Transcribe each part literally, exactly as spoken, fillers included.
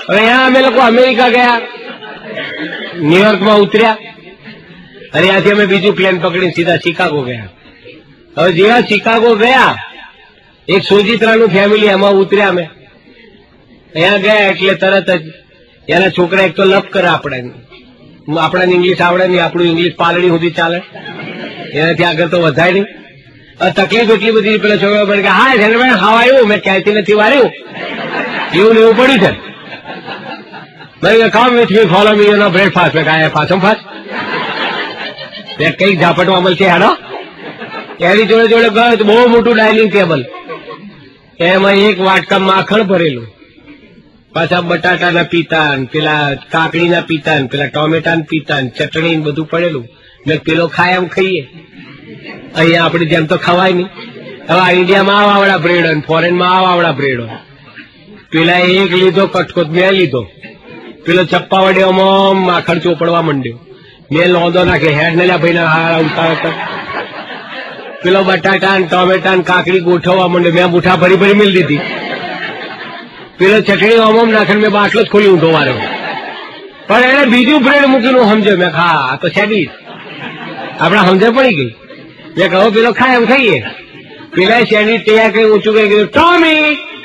હવે અહીંયા અમે લોકો અમેરિકા ગયા, ન્યુયોર્કમાં ઉતર્યા, અને ત્યાંથી અમે બીજું પ્લેન પકડીને સીધા શિકાગો ગયા. હવે જેવા શિકાગો ગયા, એક સોજિત્રાનું ફેમિલી એમાં ઉતર્યા. અમે અહીંયા ગયા એટલે તરત જ એના છોકરા એક તો લપ કરે આપણે, આપણાને ઇંગ્લિશ આવડે નહીં, આપણું ઇંગ્લિશ પાલડી સુધી ચાલે, એનાથી આગળ તો વધાય નહીં. તકલીફ એટલી બધી પેલા છોકરા પડે કે હા જનરલ હાવ આવ્યું, મેં ક્યાંયથી નથી વાર્યું, એવું ને એવું પડ્યું છે. મેં કામ with me follow me you know breakfast. મેં કાંઈ પાછમ ફાસ્ટ મેં કઈક ઝાપટમાં મળશે હાડો. એની જોડે જોડે ગયો તો બહુ મોટું ડાઇનિંગ ટેબલ, એમાં એક વાટકા માખણ ભરેલું, પાછા બટાટાના પીતા, પેલા કાકડીના પીતા, પેલા ટોમેટાના પીતા, ચટણી બધું પડેલું. મેં પેલો ખાય એમ ખાઈએ, અહીંયા આપડે જેમ તો ખવાય નહીં. હવે આ ઇન્ડિયામાં આવા આવડા બ્રેડ હોય, ફોરેનમાં આવા આવડા બ્રેડ હોય. પેલા એક લીધો કટકો, મેં લીધો, પેલો ચપ્પા વડે આમાં માખણ ચોપડવા માંડ્યો. મેં લોંધો નાખે હેડ ને લ્યા ભાઈ હારા ઉતાર. પેલો બટાટા ટોમેટા કાકડી ગોઠવવા માંડ્યો, મેં મુઠા ભરી ભરી મિલ દીધી. પેલો ચટણી ઓમોમ નાખીને મેં બાટલો જ ખોલી ઊંધો માર્યો. પણ એને બીજું બ્રેડ મૂકીને સમજ્યો. મેં ખા આ તો સેન્ડવીચ આપડા સમજે પડી ગઈ. મેં કહો પેલો ખાય એમ ખાઈએ. પેલા સેન્ડવીચ તૈયાર કરી ઊંચું કરી ગયું, ટોમી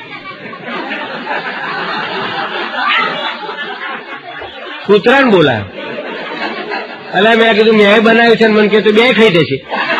કૂતરાને બોલાયો. એટલે મેં કીધું મેં બનાવ્યું છે, મને કીધું બે ખાઈ જશે.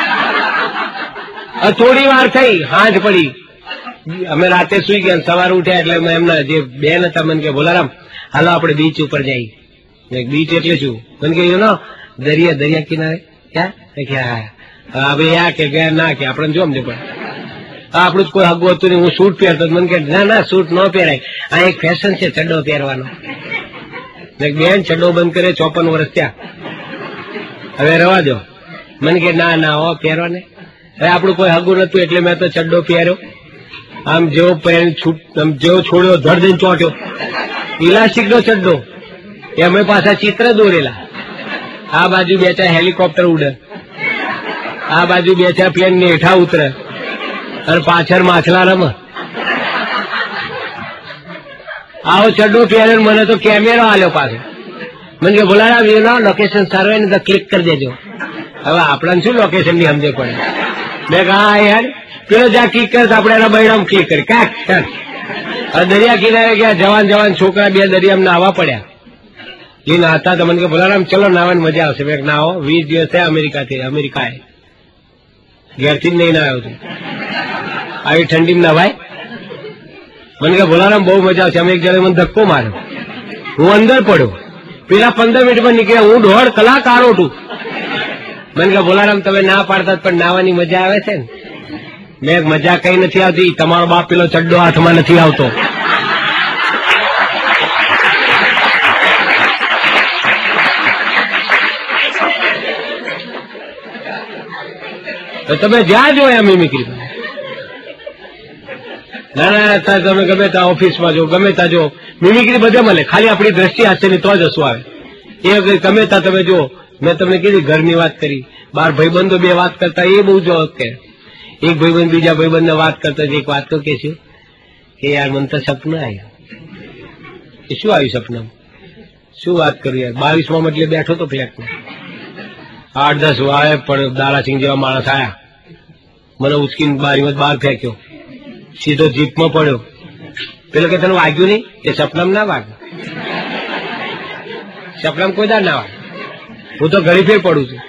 થોડી વાર થઈ, હાંજ પડી, અમે રાતે સુઈ ગયા. સવારે ઉઠ્યા એટલે એમના જે બેન હતા મને કે બોલારામ હાલો આપણે બીચ ઉપર જઈએ. બીચ એટલે શું? મને કહ્યું નો દરિયા દરિયા કિનારે ક્યાં હવે આ કે ગયા ના કે આપણે જો સમજે પણ આપણું જ કોઈ હગું હતું નહીં. હું સૂટ પહેરતો, મને કે ના ના સૂટ ન પહેરાય, આ એક ફેશન છે ચડ્ડો પહેરવાનો. બેન ચડ્ડો બંધ કરે, ચોપન વર્ષ થયા, હવે રવા દો. મને કે ના ના હો પહેરવા ને. હવે આપણું કોઈ હગું નતું એટલે મેં તો ચડ્ડો પહેર્યો. આમ જેવો પેન છૂટ જેવો છોડ્યો ધડ દઈને ચોટ્યો. ઇલાસ્ટિક નો ચડ્ડો, એ અમે પાછા ચિત્ર દોરેલા. આ બાજુ બે ચાર હેલિકોપ્ટર ઉડે, આ બાજુ બે ચાર પ્લેન ને હેઠા ઉતરે, અને પાછળ માછલા રમે. આવો ચડ્ડો પહેરે. મને તો કેમેરો આલ્યો પાછો. મને કે બોલાડા એનો લોકેશન સારું હોય ને તો ક્લિક કરી દેજો. હવે આપણને શું લોકેશન ની સમજે પડે. મેં કહા યાર પેલો જ્યાં ક્લિક કરે આપણે એના બૈરામ ક્લિક કરી કાક. દરિયા કિનારે ગયા, જવાન જવાન છોકરા બે દરિયામાં નાહવા પડ્યા. એ નાહતા તો મને કે બોલારામ ચલો નાવાની મજા આવશે. મેં નાહો. વીસ દિવસ થયા અમેરિકાથી, અમેરિકા ઘેરથી જ નહીં નાહ્યો છું. આવી ઠંડીમાં નવાય. મને કે બોલારામ બહુ મજા આવશે. અમે એક જણે મને ધક્કો માર્યો, હું અંદર પડ્યો. પેલા પંદર મિનિટમાં નીકળ્યા, હું દોઢ કલાક આરોટું. મને કે બોલારામ તમે ના પાડતા પણ નાવાની મજા આવે છે ને. મેં મજા કઈ નથી આવતી, તમારો બાપ પેલો ચડ્ડો હાથમાં નથી આવતો. તમે જ્યાં જોયા મિમિક્રી, ના ના અત્યારે તમે ગમે ત્યાં ઓફિસમાં જો, ગમે ત્યાં જો મિમિક્રી બધે મળે. ખાલી આપણી દ્રષ્ટિ હાથે ની તો જ હસવું આવે. એ ગમે ત્યાં તમે જો. મેં તમને કીધી ઘરની વાત કરી, બાર ભાઈબંધો બે વાત કરતા, એ બહુ જો કે એક ભાઈબંધ બીજા ભાઈબંધને વાત કરતા એક વાત તો કે છે કે યાર મને તો સપનું આવ્યું. એ શું આવ્યું સપનામાં? શું વાત કરું યાર, બાવીસમાં એટલે બેઠો તો ફ્લેટમાં, આઠ દસ વાળે પણ દારાસિંહ જેવા માણસ આયા, મને ઉચકીને બારીમાં બહાર ફેંક્યો, સીધો જીપમાં પડ્યો. પેલો કે તને વાગ્યું નહીં? એ સપનામાં ના વાગ્યું, સપનામાં કોઈ દાર ના વાગે. હું તો ઘડી ફેર પડું છું.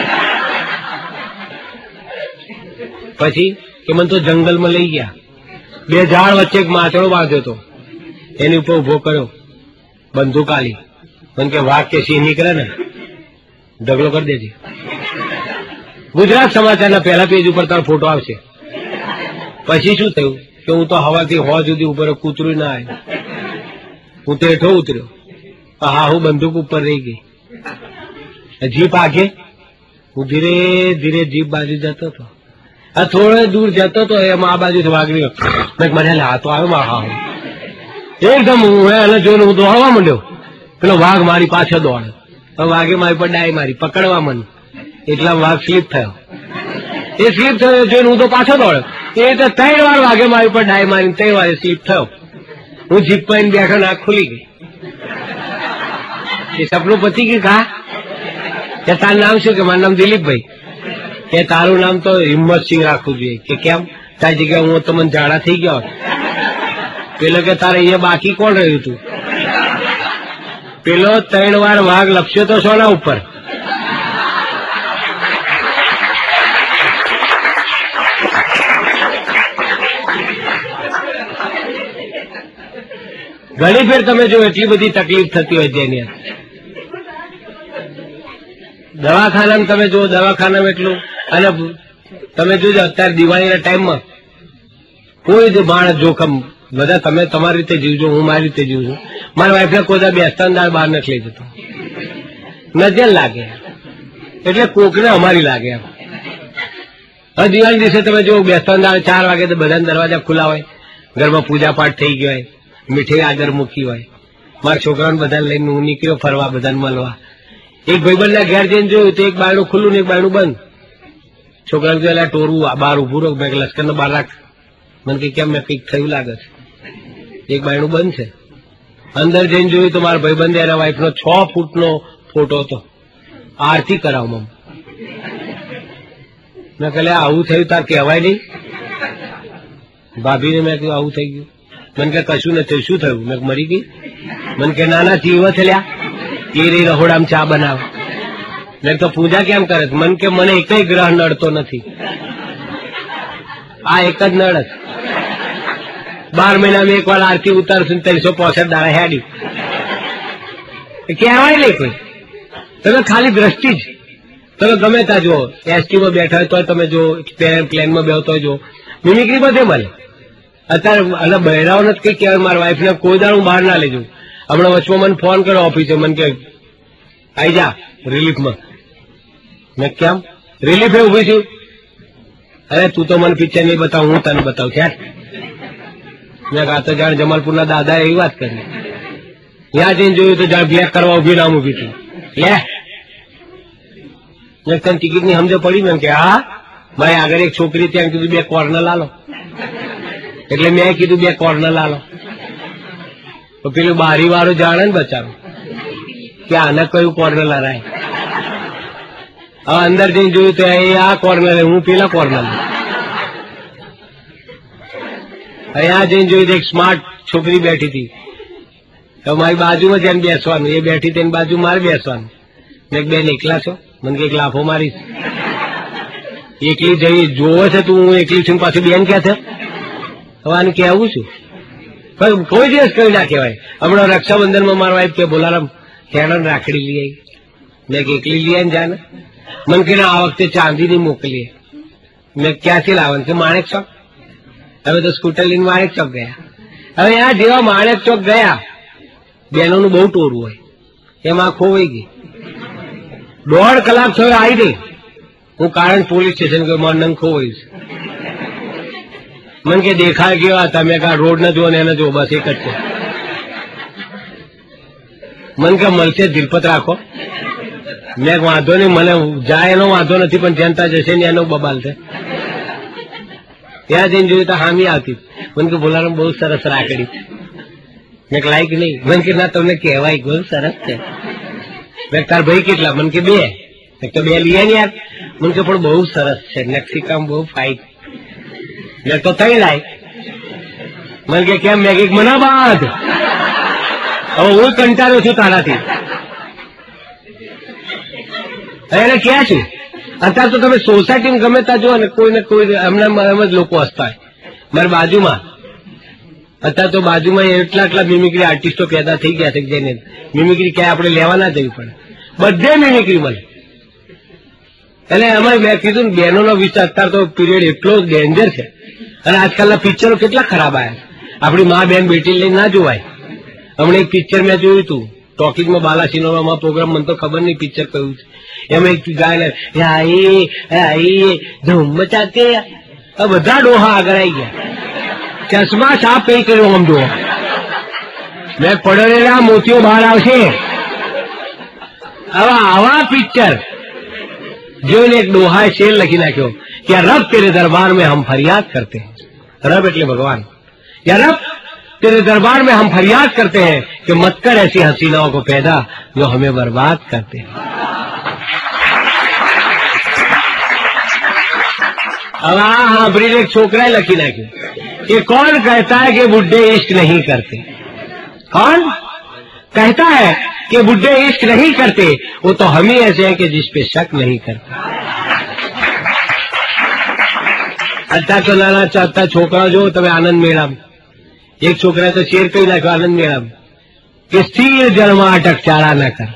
પછી કે મને તો જંગલમાં લઈ ગયા, બે ઝાડ વચ્ચે એક માછડો બાંધ્યો હતો, એની ઉપર ઉભો કર્યો, બંદૂક આલી. મને કે વાઘ કે સિંહ નીકળે ને ઢગલો કરી દેજે. ગુજરાત સમાચારના પહેલા પેજ ઉપર તારો ફોટો આવશે. પછી શું થયું કે હું તો હવાથી હોવા સુધી ઉપર કૂતરું ના આવ્યું, હું તો હેઠો ઉતર્યો. હા હું બંદૂક ઉપર રહી ગઈ. જીપ આગે, હું ધીરે ધીરે જીપ બાજુ જતો હતો. આ થોડે દૂર જતો હતો, એમાં આ બાજુથી વાગડી મને હાથો આવ્યો. હા એકદમ હું એને જોઈને હું દોડવા માંડ્યો. પેલો વાઘ મારી પાછળ દોડે. વાઘે મારી પર ડાય મારી, પકડવા મને, એટલા વાઘ સ્લીપ થયો. એ સ્લીપ થયો જોઈને હું તો પાછો દોડ્યો. એ રીતે ત્રણ વાર વાઘે મારી પર ડાય મારી, ત્રણ વાર સ્લીપ થયો. હું જીપ પર બેઠો, નાક ખુલી ગઈ. એ સપનું પતિ કે ખા કે તારું નામ શું? કે મારું નામ દિલીપભાઈ. કે તારું નામ તો હિંમતસિંહ રાખવું જોઈએ. કે કેમ? તારી જગ્યા હું તો મને ઝાડા થઈ ગયો. પેલો કે તારે અહીંયા બાકી કોણ રહ્યું તું? પેલો ત્રણ વાર વાઘ લપસ્યો તો સોના ઉપર. ઘણી ફેર તમે જો એટલી બધી તકલીફ થતી હોય જેની દવાખાનામાં તમે જો દવાખાનામાં એટલું. અને તમે જોજો અત્યારે દિવાળીના ટાઈમમાં કોઈ જ માણસ જોખમ, બધા તમે તમારી રીતે જીવજો, હું મારી રીતે જીવું છું. મારા વાઈફને કોઈ બેસતા દાળ બહાર નથી લઈ જતો. નજર લાગે એટલે કોકને અમારી લાગે. હવે દિવાળી દિવસે તમે જો બેસતા દાળ ચાર વાગે તો બધાના દરવાજા ખુલ્લા હોય, ઘરમાં પૂજા પાઠ થઈ ગયો હોય, મીઠાઈ આગળ મૂકી હોય. મારા છોકરાને બધાને લઈને હું નીકળ્યો ફરવા, બધાને મળવા. એક ભાઈબંધના ઘેર જઈને જોયું તો એક બાયણું ખુલ્લું ને એક બાયણું બંધ. છોકરાને કહ્યું એટલે ટોરવું બહાર ઉભું રહો. મેં લશ્કરને બહાર રાખ. મને કે કેમ? મેં કંઈક થયું લાગે છે. એક બાયણું બંધ છે. અંદર જઈને જોયું તો મારા ભાઈબંધે એના વાઈફનો છ ફૂટનો ફોટો હતો. આરતી કરાવમાં. મેં કહે આવું થયું તાર કહેવાય નહીં? ભાભીને મેં કહ્યું આવું થઈ ગયું. મને કે કશું નથી. શું થયું? મેં મરી ગઈ. મને કે નાના જીવ થયા એ રહી રહોડામાં ચા બનાવે. મેં તો પૂજા કેમ કરે? મન કે મને એક ગ્રહ નડતો નથી, આ એક જ નડ. બાર મહિનામાં એક વાર આરતી ઉતારશું, ત્રણસો પોસઠ દાડા હેડી. કહેવાય નહીં કોઈ. તમે ખાલી દ્રષ્ટિ જ. તમે ગમે ત્યાં જુઓ, એસટીમાં બેઠા હોય તો તમે જો, પ્લેનમાં બેઠો હોય જો, મિમિક્રી બધે મળે. અત્યારે અને બહેરાઓને જ કઈ કહેવાય. મારા વાઈફને કોઈ દાડું બહાર ના લેજો. હમણાં વચમાં મને ફોન કર્યો ઓફિસે, મને કે આઈ જા રિલીફમાં. મેં કેમ? રિલીફ એ ઉભી છું. અરે તું તો મને પિક્ચર નહીં બતાવ, હું તને બતાવું છે. મેં કહા તો જાણ જમાલપુરના દાદા એવી વાત કરી. ત્યાં જઈને જોયું તો જાણ બ્લેક કરવા ઉભી નામ ઉભી હતી. લે મેં તને ટિકિટ ની સમજ પડી? મેં કે હા. મારે આગળ એક છોકરી ત્યાં કીધું બે કોર્નર લાલો, એટલે મેં કીધું બે કોર્નર લાલો. તો પેલું બારી વાળું જાણે ને બચારું કે આને કયું કોર્નર લડાય. હવે અંદર જઈને જોયું તો એ આ કોર્નર, હું પેલા કોર્નર. અહીંયા જઈને જોયું તો એક સ્માર્ટ છોકરી બેઠી હતી. તો મારી બાજુમાં જેને બેસવાનું, એ બેઠી તેની બાજુ મારે બેસવાનું. મેં બેન એકલા છો? મને કે એક લાફો મારીશ. એકલી જઈ જોવો છે તું હું એકલી છું પાછું બેન ક્યાં છે? હવે આને કહેવું છું? કોઈ દિવસ કઈ ના કહેવાય. હમણાં રક્ષાબંધનમાં મારા વાઈફ કે બોલારામ ખેડન રાખડી લઈ આવી. મેં એકલી લઈ આવીને જાને. મને કે આ વખતે ચાંદીની મોકલીએ. મેં ક્યાંથી લાવવાનું? કે માણેક ચોક. હવે તો સ્કૂટર લઈને માણેક ચોક ગયા. હવે આ જેવા માણેક ચોક ગયા, બહેનોનું બહુ ટોરું હોય, એમાં ખોવાઈ ગઈ. દોઢ કલાક થયો આવી ગઈ. હું કારણ પોલીસ સ્ટેશન ગયો, મારું નંગ ખોવાઈશ. મને કે દેખાય કેવા હતા? મેં કહા રોડ ને જુઓ ને એને જુઓ, બસ એક જ છે. મને કે મળશે ધીરપત રાખો. મેં વાંધો નહીં, મને જાય એનો વાંધો નથી, પણ જનતા જશે ને એનો બબાલ છે. ત્યાં જઈને જોયું તો હામી આવતી. મને કે બોલારામ બહુ સરસ રાખડી. મેં લાઈક નહીં. મને કે ના તમને કહેવાય બહુ સરસ છે. મેં તાર ભાઈ કેટલા? મને કે બે. તો બે લઈએ ને યાર. મને કે પણ બહુ સરસ છે, નકશીકામ બહુ ફાઇન. મેં તો થઈ લાય. મને કે કેમ? મેં કઈક મના બાદ. હવે હું કંટાળ્યો છું તારાથી. એને ક્યાં છું? અત્યારે તો તમે સોસાયટીમાં ગમે ત્યાં જુઓ ને કોઈ ને કોઈ એમના એમ જ લોકો હસતા હોય. મારી બાજુમાં અત્યારે તો બાજુમાં એટલા એટલા મિમિક્રી આર્ટિસ્ટો પેદા થઈ ગયા છે જેને મિમિક્રી ક્યાંય આપણે લેવા ના જવી પડે. બધે મિમિક્રી મળે. એટલે એમાં મેં કીધું ને બહેનોનો વિચાર અત્યારે તો પીરિયડ એટલો ડેન્જર છે. અને આજકાલના પિક્ચરો કેટલા ખરાબ આવ્યા. આપણી મા બેન બેટી લઈને ના જોવાય. હમણાં એક પિક્ચર મેં જોયું હતું ટોકીઝમાં, બાલાસિનોમાં પ્રોગ્રામ, મને તો ખબર નહીં પિક્ચર કયું છે. એમાં એક ગાય ધૂમ મચાતે બધા ડોહા આગળ આવી ગયા. ચશ્મા સાફ કઈ કર્યો આમ જુઓ. મેં પડેલા મોતીઓ બહાર આવશે. હવે આવા પિક્ચર જોઈને એક ડોહાએ શેર લખી નાખ્યો કે રબ તેરે દરબાર મેં હમ ફરિયાદ કરતે. રબ એટલે ભગવાન. યા રબ तेरे दरबार में हम फरियाद करते हैं कि मत कर ऐसी हसीनाओं को पैदा जो हमें बर्बाद करते हैं। अब આ સાંભળીને એક છોકરાએ લખી નાખ્યું कि कौन कहता है कि बुढ़े इश्क नहीं करते? कौन कहता है कि बुढ़े इश्क नहीं करते? वो तो हम ही ऐसे हैं कि जिस पे शक नहीं करते। અત્યારે તો નાના ચાલતા છોકરાઓ જો તમે આનંદ મેળામ એક છોકરાએ તો શેર કહી નાખ્યો આનંદ મેળામ કે સ્થિર જળમાં અટકચાળા ન કર.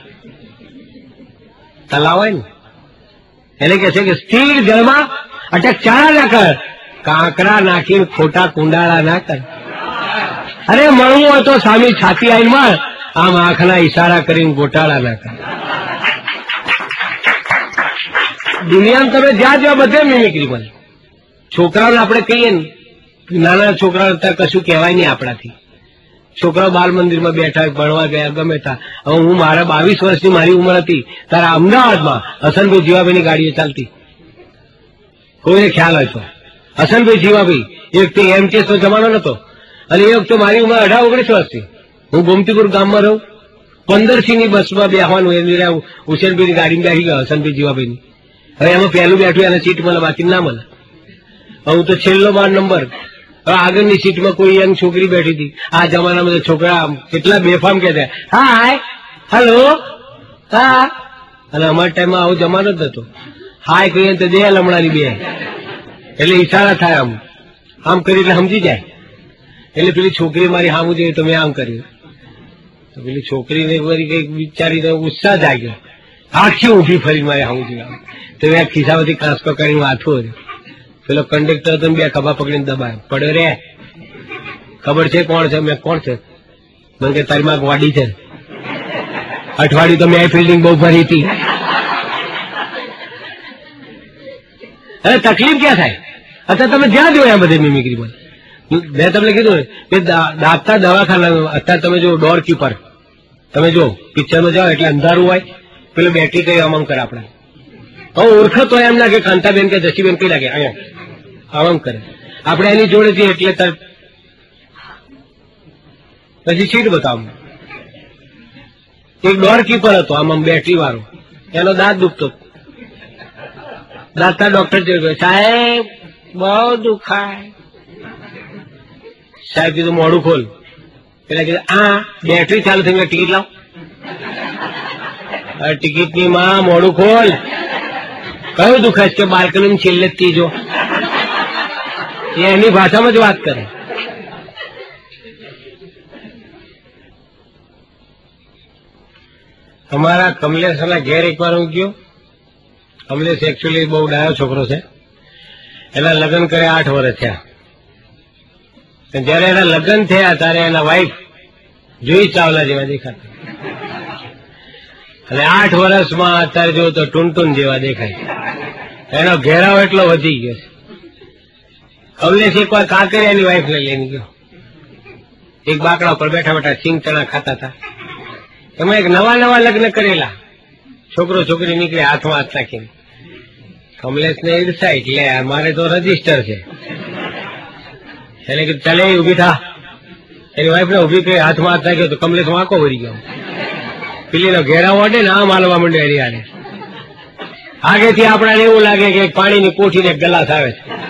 તલાવ હોય ને એને કહે છે કે સ્થિર જળમાં અટકચાળા ન કર, કાંકરા નાખીને ખોટા કુંડાળા ના કર. અરે મળવું હોય તો સામી છાતી આવીને માર, આમ આંખના ઈશારા કરીને ગોટાળા ના કર. દુનિયામાં તમે જ્યાં જ્યાં બધે મિમિક્રી બને. છોકરાઓને આપણે કહીએ ને નાના છોકરાઓ અત્યારે કશું કહેવાય નહીં આપણાથી. છોકરાઓ બાલ મંદિરમાં બેઠા ભણવા ગયા ગમે તા. હવે હું મારા બાવીસ વર્ષની મારી ઉંમર હતી ત્યારે અમદાવાદમાં હસનભાઈ જીવાભાઈની ગાડીઓ ચાલતી. કોઈને ખ્યાલ હોય તો હસનભાઈ જીવાભાઈ એ વખતે એમટીએસ નો જમાનો નતો અને એ વખતે મારી ઉંમર અઢાર ઓગણીસ વર્ષથી. હું ગોમતીપુર ગામમાં રહું, પંદરસી ની બસમાં બેસવાનું એ હુસેનભાઈની ગાડીમાં બેસી ગયો હસનભાઈ જીવાભાઈની. હવે એમાં પહેલું બેઠું એને સીટ મળે બાકી ના મળે. હું તો છેલ્લો બાર નંબર. હવે આગળની સીટમાં કોઈ યંગ છોકરી બેઠી હતી. આ જમાનામાં છોકરા કેટલા બેફામ કહેતા હા હાય હલો હા, અને અમારા ટાઈમમાં આવો જમાનો જ નતો. હાય કહીએ તો દે લમણાની બે એટલે ઈશારા થાય, આમ આમ કરી એટલે સમજી જાય. એટલે પેલી છોકરી મારી હામું જોઈએ તો મેં આમ કર્યું તો પેલી છોકરીને વળી કઈક વિચારીને ઉત્સાહ જાગ્યો, આખી ઊભી ફરી મારી હામું જોઈએ તો મેં ખિસ્સામાંથી કાંસકો કરીને વાંચવું. પેલો કંડક્ટર તો બે ખભા પકડીને દબાય પડ્યો રે ખબર છે કોણ છે? મેં કોણ છે? મને કે તારી માં વાડી છે. અઠવાડિયું તો મેં ફિલ્ડિંગ બહુ ભરી હતી. અરે તકલીફ ક્યાં થાય? અત્યારે તમે જ્યાં જોયા બધે મિમિક્રી બોલ. મેં તમને કીધું ને કે દાંતના દવાખાના અત્યારે તમે જો ડોર કીપર તમે જો પિક્ચરમાં જાઓ એટલે અંધારું હોય, પેલો બેટરી કઈ આમ કરે આપણે હવે ઓળખત હોય એમ ના કે કાંતાબેન કે જસીબેન કઈ લાગે અહીંયા આમ કરે આપણે એની જોડે છીએ એટલે તરત પછી સીટ બતાવું. એક ડોર કીપર હતો આમ આમ બેટરી વાળો, એનો દાંત દુખતો. દાંતના ડોક્ટર જોઈ સાહેબ બહુ દુખાય. સાહેબ કીધું મોડું ખોલ. પેલા કીધું આ બેટરી ચાલુ થઈ મેં ટિકિટ લાવ. ટિકિટની માં મોડું ખોલ. કયું દુખાય કે બાલ્કની છેલ્લે જ ત્રીજો. એ એની ભાષામાં જ વાત કરે. અમારા કમલેશના ઘેર એકવાર હું ગયો. કમલેશ એકચ્યુઅલી બહુ ડાયો છોકરો છે. એના લગ્ન કરે આઠ વર્ષ થયા. જયારે એના લગ્ન થયા ત્યારે એના વાઇફ જોઈ ચાવલા જેવા દેખાતા અને આઠ વર્ષમાં અત્યારે જો તો ટુનટુન જેવા દેખાય. એનો ઘેરાવ એટલો વધી ગયો છે. કમલેશ એક વાર કાંકરિયાની વાઇફ લઈ લઈને ગયો. એક બાકડા ઉપર બેઠા બેઠા સિંગ ચણા ખાતા હતા. એમાં એક નવા નવા લગ્ન કરેલા છોકરો છોકરી નીકળે હાથમાં હાથ નાખીને. કમલેશને ઈર્ષા એટલે મારે તો રજીસ્ટર છે એટલે કે ચાલે ઉભી થા. એની વાઈફને ઉભી કરી હાથમાં હાથ નાખ્યો તો કમલેશ વાંકો ભરી ગયો. પેલીનો ઘેરાવો અડે ને આમ હાલવા માંડે હરિયાને. આગેથી આપણાને એવું લાગે કે પાણીની કોઠીને ગલાસ આવે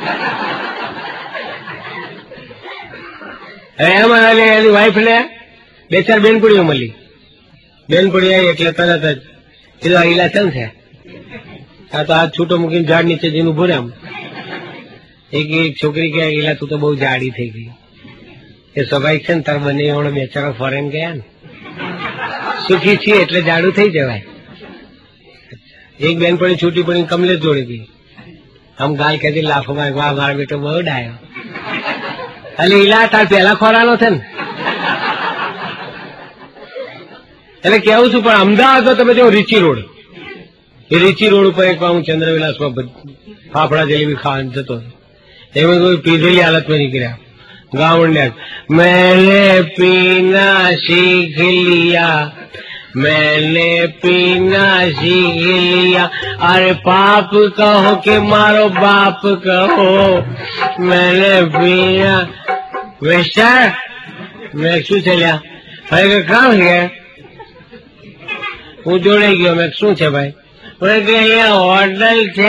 છે. એમાં એની વાઈફને બે ચાર બેનપુડીઓ મળી. બેનપુડી આવી એટલે તરત જ કીધું આ ઈલા ચમ છે? આ તો હાથ છૂટો મૂકીને ઝાડ નીચે જઈને ઉભો રહે. આમ એક એક છોકરી કે ઈલા તું તો બહુ જાડી થઈ ગઈ. એ સ્વાભાવિક છે ને તાર બંને એવડો બેચારો ફોરેન ગયા ને સુખી છીએ એટલે જાડું થઈ જવાય. એક બેન પડી છૂટી પડી કમલેશ જોડી ગઈ. આમ ગાલ ખેતી લાફો મારે વાહ મારો બેટો બહુ ડાયો. એટલે ઈલા તાર પેલા ખોરાનો છે ને એટલે કેવું છું. પણ અમદાવાદમાં તમે જો રીચી રોડ, એ રીચી રોડ ઉપર એક હું ચંદ્રવિલાસમાં ફાફડા જલેબી ખાવા જતો એમાં કોઈ પીધેલી હાલતમાં નીકળ્યા. ગાવણ મેને પીના શીખ લિયા, मैंने पीना सीख लिया. अरे पाप कहो कि मारो बाप કહો. मैंने पीना. મિસ્ટર મેં શું છે લ્યા? ભાઈ કે કામ છે? હું જોડાઈ ગયો. મેં શું છે ભાઈ? બોલે કે અહીંયા હોટલ છે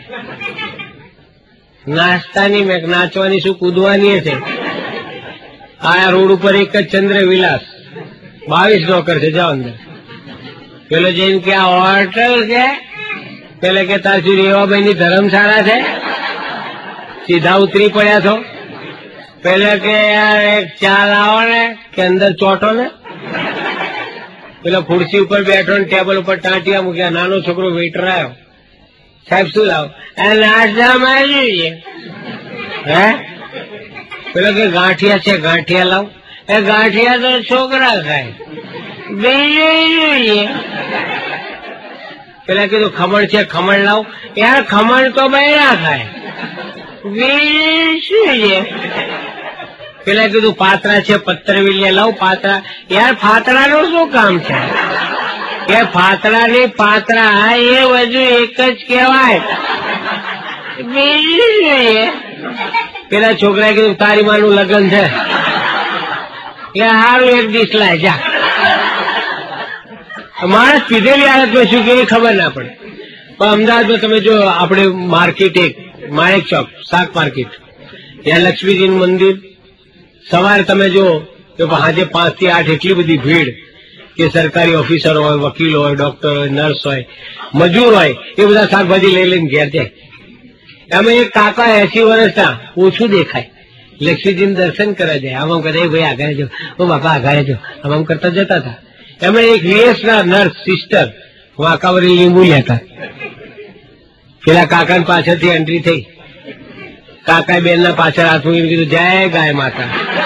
નાસ્તાની. મેં નાચવાની શું કૂદવાની છે? આ રોડ ઉપર એક જ ચંદ્ર વિલાસ બાવીસ નોકર છે, જાઓ અંદર. પેલો જઈને કે આ હોટલ છે? પેલે કે તાર શું રેવાભાઈ ની ધર્મશાળા છે? સીધા ઉતરી પડ્યા છો. પેલે કે યાર એક ચા લાવો ને કે અંદર ચોટો ને. પેલો ખુરશી ઉપર બેઠો ને ટેબલ ઉપર ટાંટિયા મૂક્યા. નાનો છોકરો વેઇટર આવ્યો. સાહેબ શું લાવો? નાસ્તામાં જોઈએ. હે? પેલો કે ગાંઠિયા છે, ગાંઠિયા લાવ. એ ગાંઠિયા તો છોકરા ખાય, બીજું જોઈએ. પેલા કીધું ખમણ છે, ખમણ લાવ. યાર ખમણ તો બૈરા ખાય, બીજું શું છે? પેલા કીધું પાત્રા છે, પત્રવીલ્ય લાવ. પાત્રા. યાર ફાતરાનું શું કામ છે? કે ફાતરા ની પાત્રા એ બધું એક જ કહેવાય, બીજું જોઈએ. પેલા છોકરાએ કીધું તારી માનું લગ્ન છે એટલે હારું એક ડીશ લાય જા. માણસ પીધેલી હાલતમાં શું કે ખબર ના પડે. પણ અમદાવાદમાં તમે જો આપણે માર્કેટ એક માણેક ચોક શાક માર્કેટ, ત્યાં લક્ષ્મીજીનું મંદિર. સવારે તમે જો તો આજે પાંચ થી આઠ એટલી બધી ભીડ કે સરકારી ઓફિસર હોય, વકીલ હોય, ડોક્ટર હોય, નર્સ હોય, મજૂર હોય, એ બધા શાકભાજી લઈ લઈને ઘેર જાય. અમે એક કાકા એસી વર્ષના ઓછું દેખાય, લક્ષ્મીજીને દર્શન કરવા જાય. આમ આમ કરે ભાઈ આગળ જો, ઓ બાપા આગળ જો, આમ આમ કરતા જતા હતા. એમણે એક વીએસના નર્સ સિસ્ટર વાંકાવરી લીંબુ લેતા. પેલા કાકાને પાછળથી એન્ટ્રી થઈ. કાકાએ બેનના પાછળ હાથ મૂકીને કીધું જય ગાય માતા.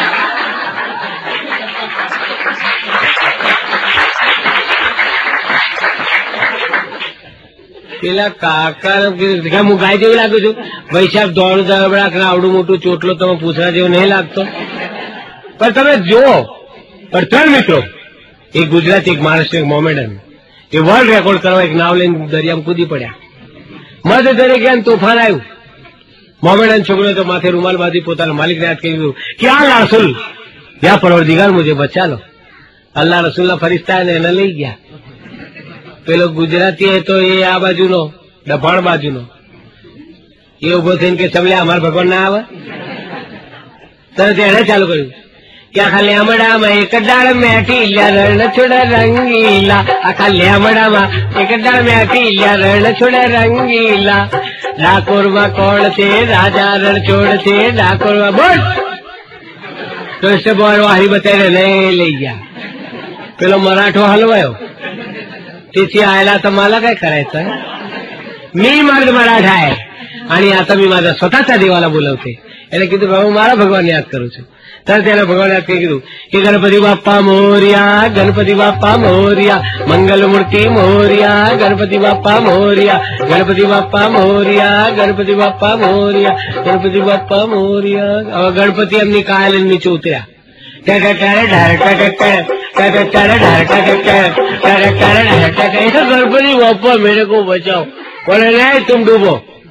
પેલા કાકા હું ગાય જેવું લાગુ છું? ભાઈ સાહેબ દોડું દબડાક આવડું મોટું ચોટલો તમે પૂછવા જેવું નહીં લાગતો. પણ તમે જુઓ, પણ ત્રણ મિત્રો, એક ગુજરાતી, એક મહારાષ્ટ્ર, એક મોમેડન, એ વર્લ્ડ રેકોર્ડ કરવા એક નાવ લઈને દરિયામાં કૂદી પડ્યા. મધ દરે ગયા તોફાન આવ્યું. મોમેડન છોકરો તો માથે રૂમાલ બાંધી પોતાના માલિકને યાદ કરી દીધું કે આ રસૂલ યા પરવરદિગાર મુજે બચા લો. અલ્લાહ રસૂલના ફરિશ્તા ને એને લઈ ગયા. પેલો ગુજરાતી તો એ આ બાજુનો ડભાણ બાજુનો, એ ઉભો થઈને કે સમલે અમારા ભગવાન ના આવે. તરત એને ચાલુ કર્યું કે આખા લેમડામાં એક ડાળ મેઠી રણ છોડા રંગીલા. આખા લેમડામાં એક ડાળ મેઠી રણ છોડા રંગીલા. ડાકોરમાં કોણ છે રાજા રણછોડ છે, ડાકોરમાં બોલ. કૃષ્ણ ભગવાન વાહી બતાવીને લઈ ગયા. પેલો મરાઠો હલવાયો. તેથી आयला तर मला काय करायचं? मी मार्ग मराठा आहे आणि आता मी माझ्या स्वतःच्या देवाला बोलवते. એટલે કીધું હું મારા ભગવાન યાદ કરું છું. तर त्याने भगवान याद કીધું કે ગણપતિ બાપ્પા મોરિયા, ગણપતિ બાપ્પા મોરિયા, મંગલમૂર્તિ મોરિયા, ગણપતિ બાપ્પા મોરિયા, ગણપતિ બાપ્પા મોરિયા, ગણપતિ બાપ્પા મોરિયા, ગણપતિ બાપ્પા મોરિયા. હવે ગણપતિ એમની કાયલ નીચે ઉતર્યા. गणपति बापा मेरे को बचाओ. बोले नहीं तुम डूबो,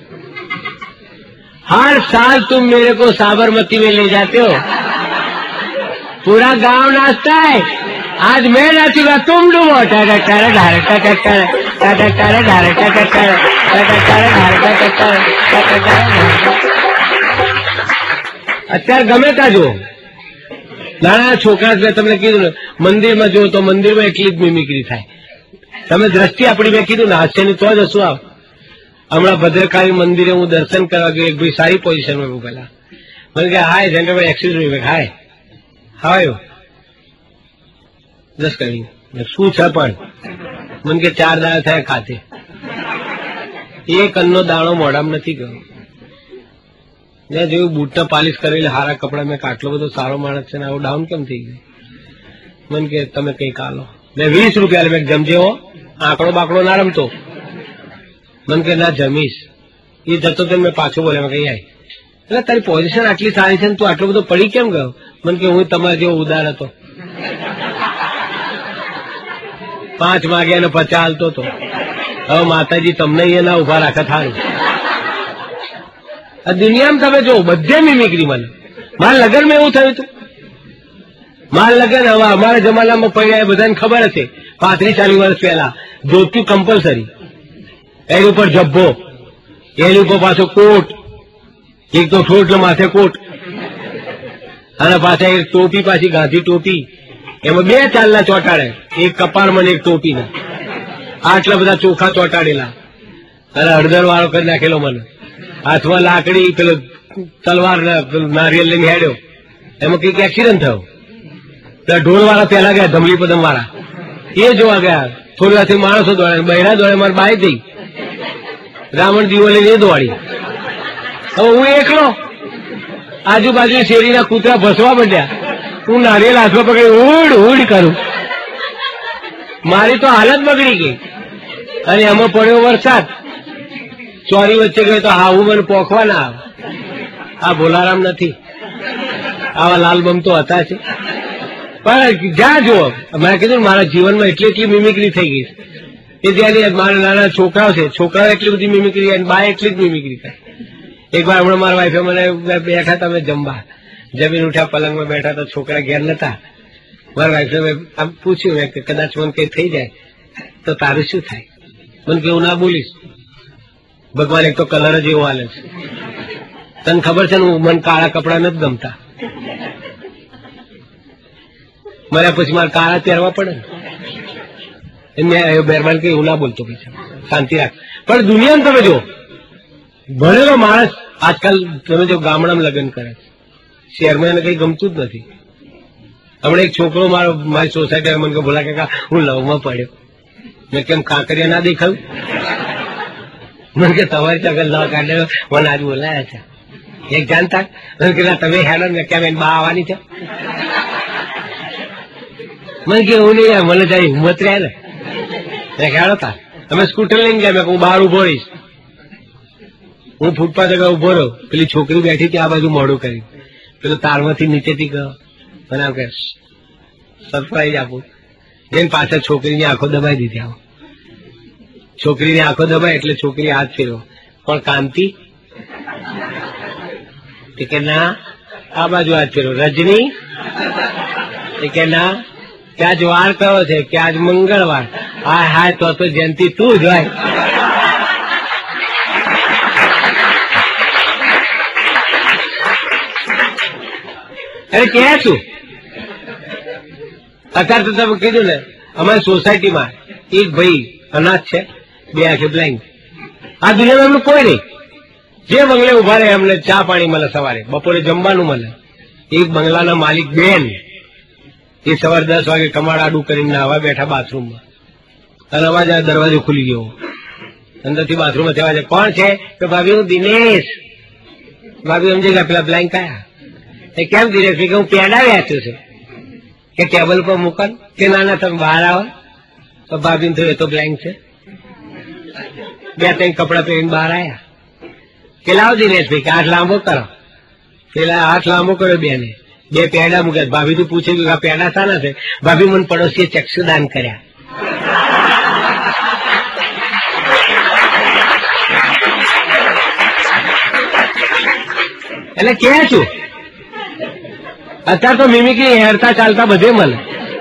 हर साल तुम मेरे को साबरमती में ले जाते हो, पूरा गांव नाचता है, आज मैं नाचूंगा तुम डूबो. અત્યારે ગમે ત્યાં જુઓ નાના છોકરા, તમને કીધું મંદિરમાં જુઓ તો મંદિરમાં એટલી જ મિમિક્રી થાય. તમે દ્રષ્ટિ આપણી મેં કીધું ને હાસ્યની તો જ હશું આવ. હમણાં ભદ્રકાળી મંદિરે હું દર્શન કરવા ગયો. એક ભાઈ સારી પોઝિશનમાં ઉભેલા. મને કે hi gentleman, excuse me. Hi how you just coming. શું છે પણ? મને કે ચાર દાડા થયા ખાતે, એક અન્નનો દાણો મોઢામાં નથી ગયો. મેં જોયું બૂટના પાલિશ કરેલી હારા કપડા. મેં આટલો બધો સારો માણસ છે ને આવું ડાઉન કેમ થઈ ગયું? મને કે તમે કંઈક આલો. મેં વીસ રૂપિયા મેં જમજે હો, આંકડો બાકડો ના રમતો. મને કે ના જમીશ. એ જતો તો મેં પાછો બોલ્યા, કઈ આય એટલે તારી પોઝિશન આટલી સારી છે ને તું આટલો બધો પડી કેમ ગયો? મને કે હું તમારા જેવો ઉદાર હતો. પાંચ વાગ્યા ને પચા હાલતો હતો. હવે માતાજી તમને અહીંયા ના ઉભા રાખે થારું. આ દુનિયામાં તમે જો બધે મિમિક્રી. મને મારા લગ્નમાં એવું થયું હતું. માર લગ્ન હવે અમારા જમાનામાં પડ્યા બધાને ખબર હશે, પાંત્રીસ ચાલીસ વર્ષ પહેલા ધોતું કમ્પલસરી, એની ઉપર જબ્બો, એની ઉપર પાછો કોટ, એક તો ઠોટ માથે કોટ, અને પાછા એક ટોપી, પાછી ગાંધી ટોપી, એમાં બે ચાલના ચોટાડે, એક કપાળમાં એક ટોપીના, આટલા બધા ચોખા ચોટાડેલા, અને હળદર વાળો કરી નાખેલો મને, હાથમાં લાકડી, પેલો તલવાર નારિયેલ લઈને હેડ્યો, એમાં કઈક એક્સિડન્ટ થયો. પેલા ઢોળ વાળા પેલા ગયા, ધમલી પદમ વાળા, એ જોવા ગયા. થોડી વારથી માણસો દોડે, બહેરા દોડે, મારી બાઈ ગઈ, રાવણ દીવો લઈને એ દોડી. હવે હું એકલો, આજુબાજુ શેરીના કૂતરા ભસવા માંડ્યા, હું નારિયેલ હાથમાં પકડી ઉડ ઉડ કરું, મારી તો હાલત બગડી ગઈ. અને એમાં પડ્યો વરસાદ, ચોરી વચ્ચે ગયો તો હા હું મને પોખવા ના આવે. આ ભોલારામ નથી, આવા લાલબમ તો હતા છે. પણ જ્યાં જુઓ, મેં કીધું મારા જીવનમાં એટલી એટલી મિમિક્રી થઈ ગઈ છે કે જ્યાં મારા નાના છોકરાઓ છે, છોકરાઓ એટલી બધી મિમિક્રી, અને બા એટલી જ મિમિક્રી કરે. એક વાર હમણાં મારા વાઈફે મને બેઠા તમે જમવા, જમીન ઉઠ્યા, પલંગમાં બેઠા તો છોકરા ઘેર નતા. મારા વાઈફે આમ પૂછ્યું કે કદાચ મને કઈ થઈ જાય તો તારું શું થાય? મને કેવું ના બોલીશ, ભગવાન એક તો કલર જ એવો હાલે છે. તને ખબર છે ને, હું મને કાળા કપડા નથી ગમતા, મને પછી મારે કાળા પહેરવા પડે ને. એમને મહેરબાન કઈ એવું ના બોલતો, પછી શાંતિ રાખ. પણ દુનિયામાં તમે જો, ભણેલો માણસ આજકાલ તમે જો ગામડામાં લગ્ન કરે, શહેરમાં એને કઈ ગમતું જ નથી. હમણાં એક છોકરો મારો મારી સોસાયટી મને કે ભોલા કાકા હું લવમાં પડ્યો. મેં કેમ કાંકરિયા ના દેખાયું? મને કે તમારી તગર લવ કાઢે, મને આજ બોલાયા છે એક જાણતા. મને કે તમે હેડો ને, કેમ એની બા આવવાની છે? મને કે એવું નહીં, મને જઈ હિંમત રહ્યા ને. મેં હેડો તા, તમે સ્કૂટર લઈને ગયા. મેં હું બહાર ઉભો રહીશ, હું ફૂટપાથ આગળ ઉભો રહ્યો, પેલી છોકરી બેઠી હતી આ બાજુ મોડું કરી, પેલો તારમાંથી નીચેથી ગયો, મને આમ કે સરપ્રાઈઝ આપું. જઈને પાછળ છોકરીની આંખો દબાઈ દીધી. આવો છોકરીની આંખો દબાય એટલે છોકરી હાથ ફેરવો, પણ કાંતિ કે ના આ બાજુ હાથ ફેરવો. રજની કે ના કે આજ વાર કયો છે? કે આજ મંગળવાર. હા હા તો તો જયંતિ તું જ હોય. અરે ક્યાં છું અત્યારે? તો તમે કીધું ને, અમારી સોસાયટીમાં એક ભાઈ અનાથ છે, બે આંખે બ્લાઇન્ડ. આ દુનિયામાં એમનું કોઈ નહીં. જે બંગલે ઉભા રહે એમને ચા પાણી મળે, સવારે બપોરે જમવાનું મળે. એક બંગલાના માલિક બેન, એ સવારે દસ વાગે કમાડ આડું કરીને નાવા બેઠા બાથરૂમમાં, અને અવાજ આવે, દરવાજો ખુલી ગયો, અંદરથી બાથરૂમમાં અવાજ, કોણ છે? તો ભાભી હું દિનેશ. ભાભી સમજી ગયા પેલા બ્લાઇન્ડ કયા. એ કેમ દિનેશ? કે હું પેડા વેચ્યું છે. કે ટેબલ પર મૂકન? કે ના ના તમે બહાર આવો. તો ભાભીને થયું એ તો બ્લાઇન્ડ છે. બે ત્રણ કપડા પહેરીને બહાર આવ્યા. કે લાવો દિનેશભાઈ કે હાથ લાંબો કરો. પેલા હાથ લાંબો કર્યો બેને, બે પેડા મૂક્યા. ભાભી તો પૂછે કે આ પેડા શાના છે? ભાભી મને પડોશીએ ચક્ષુદાન કર્યા. એટલે ક્યાં છું અત્યારે? તો મિમિક્રી હેરતા ચાલતા બધે મળે.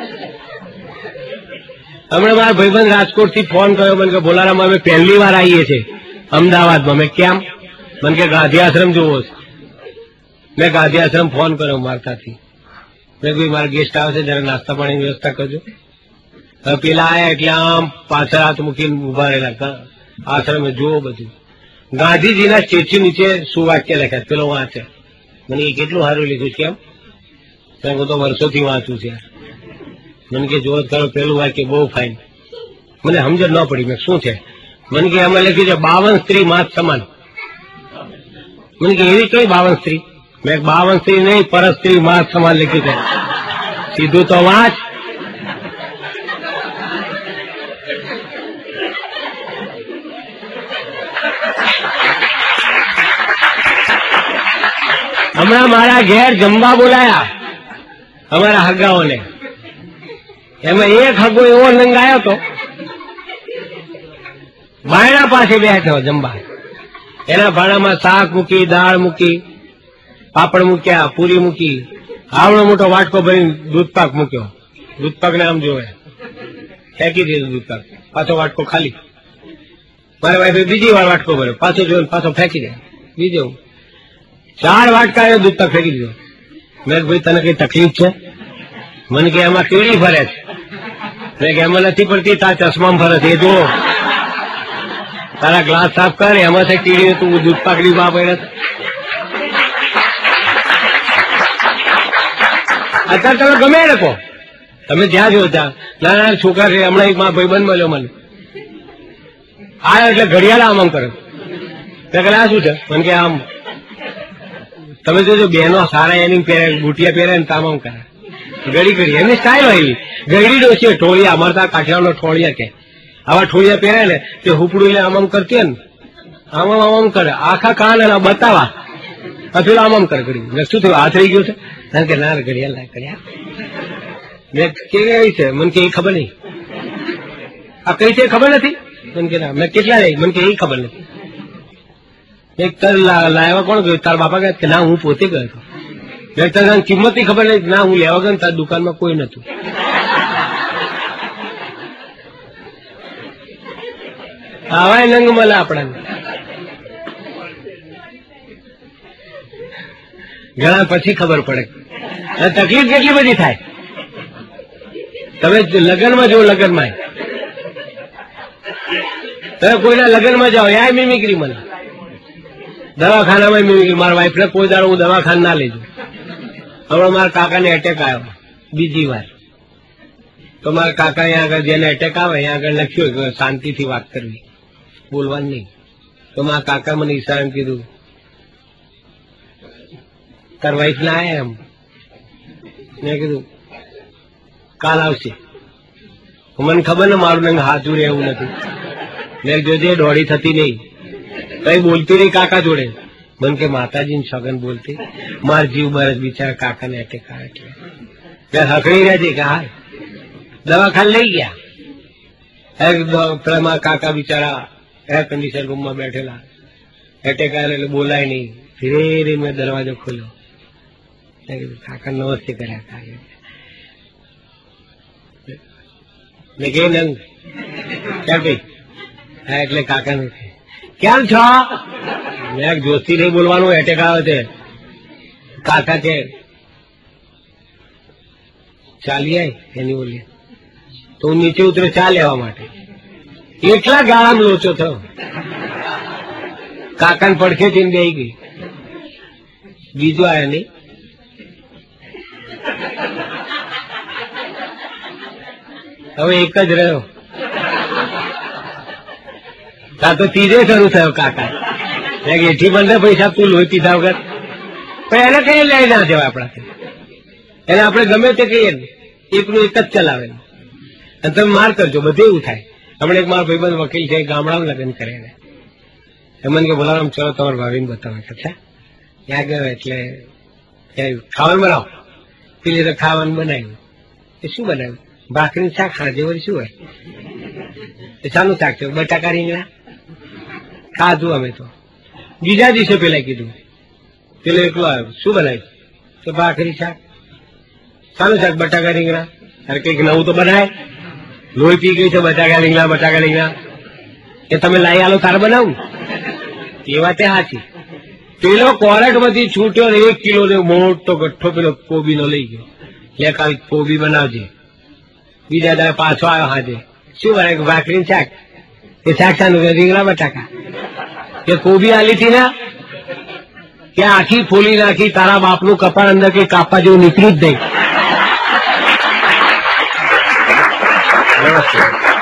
હમણાં મારા ભાઈબંધ રાજકોટ થી ફોન કર્યો, મને કે ભોલારામ અમે પહેલી વાર આવીએ છીએ અમદાવાદમાં. મેં કેમ? મને કે ગાંધી આશ્રમ જોવો છે. મેં ગાંધી આશ્રમ ફોન કર્યો મારતાથી. મેં ભાઈ મારા ગેસ્ટ આવે છે, જરા નાસ્તા પાણીની વ્યવસ્થા કરજો. હવે પેલા આયા એટલે આમ પાછળ હાથ મૂકીને ઉભા રહેલા. આશ્રમે જુઓ બધું. ગાંધીજીના સ્ટેચ્યુ નીચે શું વાક્ય લખ્યા પેલો વાંચે. મને એ કેટલું સારું લીધું. કેમ? હું તો વર્ષોથી વાંચું છે. મને કે જોત કરો પેલું વાક્ય બહુ ફાઇન. મને સમજણ ન પડી. મેં શું છે? મને કે એમાં લખ્યું છે બાવન સ્ત્રી માત સમાન. મને કે એવી કઈ બાવન સ્ત્રી? મેં બાવન સ્ત્રી નહીં, પરસ સ્ત્રી માત સમાન લખ્યું છે. સીધું તો વાંચ. હમણાં મારા ઘેર જમવા બોલાયા અમારા હગાઓને. એમાં એક હગો એવો લંગાયો હતો, બાયણા પાસે બેઠો જમવા. એના ભાણામાં શાક મૂકી, દાળ મૂકી, પાપડ મૂક્યા, પૂરી મૂકી, આવડો મોટો વાટકો ભરીને દૂધપાક મૂક્યો. દૂધપાકને આમ જોવે, ફેંકી દીધો દૂધપાક, પાછો વાટકો ખાલી. મારા વાઈફે બીજી વાર વાટકો ભર્યો, પાછો જોયો પાછો ફેંકી દે. બીજો ચાર વાટકા એ દૂધપાક ફેંકી દીધો. મેં ભાઈ તને કઈ તકલીફ છે? મને કે એમાં કીડી ફરે છે. મેં કે એમાં નથી પડતી, તાર ચશ્મામાં ફરે છે, એ જો તારા ગ્લાસ સાફ કર, એમાં છે કીડી, તું દૂધપાકની બા પડે. અત્યારે તમે ગમે એને કહો, તમે જ્યાં જો ત્યાં નાના નાના છોકરા છે. હમણાં એક મારા ભાઈબંધ મળ્યો મને, આ એટલે ઘડિયાળ આમ આમ કરે. મેં કહે આ શું છે? મને કે આમ તમે જોજો બહેનો સારા એની પહેરે, બુટિયા પહેરે ને તામ આમ કરે, ઘડી ઘડી એમની સ્ટાઇલ હોય. ગયડી ડોસી ઠોળિયા, અમારે કાઠિયાવાડનો ઠોળિયા કે આવા ઠોળિયા પહેરે ને તે હુપડું એટલે આમ આમ કરતી ને, આમ આમ આમ કરે, આખા કાન અને બતાવા અથવા આમ આમ કરે ઘડી. શું થયું? હાથ રહી ગયો છે? કારણ કે ના ઘડિયાળ લાય કર્યા. મેં કેવી છે? મને કે એ ખબર નહીં. આ કઈ છે ખબર નથી? મને કે ના. મેં કેટલા લઈ? મને કે એ ખબર નથી. એક તર લાવ્યા કોણ ગયું? તારા બાપા કહે કે ના હું પોતે ગયો હતો. મેં તારી કિંમત ની ખબર નહીં. ના હું લેવા ગયો ને તારી દુકાનમાં કોઈ નતું. આવા નંગ મળે આપણાને. ઘણા પછી ખબર પડે. તકલીફ કેટલી બધી થાય. તમે લગ્નમાં જો, લગ્નમાં તમે કોઈના લગ્નમાં જાઓ, યા મિમિક્રી મળે. દવાખાનામાં મિમિક્રી. મારા વાઈફને કોઈ દાડો હું દવાખાને ના લેજો. હમણાં મારા કાકાને એટેક આવ્યો બીજી વાર. તો મારા કાકા અહીંયા આગળ જેને એટેક આવે અહીંયા આગળ લખ્યું કે શાંતિથી વાત કરવી, બોલવાનું નહીં. તો મારા કાકા મને ઈશારામાં કીધું તાર વાઈફ ના આયા એમ. મેં કીધું કાલ આવશે. મને ખબર ને મારું નંગ હાજુ રહેવું નથી. મેં જોજે દોડી થતી નહીં, કઈ બોલતી નહીં કાકા જોડે. મને કે માતાજીની સગન બોલતી. માર જીવ બરસ બિચારા કાકાને એટેક આવે એટલે ત્યાં હકડી રહે છે કે હા દવાખાને લઈ ગયા. પેલા મારા કાકા બિચારા એર કન્ડિશન રૂમમાં બેઠેલા, એટેક આવે એટલે બોલાય નહીં. ધીરે ધીરે મેં દરવાજો ખોલ્યો. કાકા નમસ્તે કર્યા. કાકા મેં કે નંગ ક્યાં ભાઈ? હા એટલે કાકા ને કેમ છો? મેં જોશથી નહીં બોલવાનું, એટેક આવે છે. કાકા કે ચાલી આય એની બોલીએ. તો હું નીચે ઉતરે ચા લેવા માટે. એટલા ગાળામાં લોચો થયો. કાકાને પડખે થઈને બેસી ગઈ. બીજો આયા નહીં. હવે એક જ રહ્યો. તા તો ત્રીજે શરૂ થયો કાકા. એઠી બંને પૈસા તું લોહી પીધા વગર. પણ એને કઈ લઈ ના જવાય આપણાથી. એને આપણે ગમે તે કહીએ એકનું એક જ ચલાવે. અને તમે માર કરજો, બધે એવું થાય. હમણાં એક મારા ભાઈબંધ વકીલ છે, ગામડામાં લગ્ન કરે ને એમને કે બોલાવો ચલો તમારા ભાભીને બતાવે. અચ્છા ત્યાં ગયો એટલે ખાવાનું બનાવો. પેલી તો ખાવાનું બનાવ્યું. એ શું બનાવ્યું? ભાખરી શાક. ખાજે વળી શું હોય? એ શાનું શાક છે? બટાકા રીંગણા. ખાધું અમે તો. બીજા દિવસે પેલા કીધું, પેલો એકલો આવ્યો. શું બનાવ્યું? તો ભાખરી શાક. શાનું શાક? બટાકા રીંગણા. અરે કઈક નવું તો બનાય. લોહી પી ગઈ છે બટાકા રીંગણા, બટાકા રીંગણા. એ તમે લાઈ આલો તારે બનાવું. એ વાતે સાચી. પેલો કોરેટ માંથી છૂટ્યો ને એક કિલો ને મોટો ગઠ્ઠો પેલો કોબી નો લઈ ગયો. લે કાલ કોબી બનાવજે. બીજા દાડે પાછો આવ્યો. હાજે શું બનાવ્યું? ભાખરી શાક. એ શાક શાનું? રીંગણા બટાકા. કે કોબી આલી હતી ને કે આખી ફોલી નાખી. તારા બાપનું કપાળ અંદર કે કાપા જેવું નીકળી જ નહીં. નમસ્તે.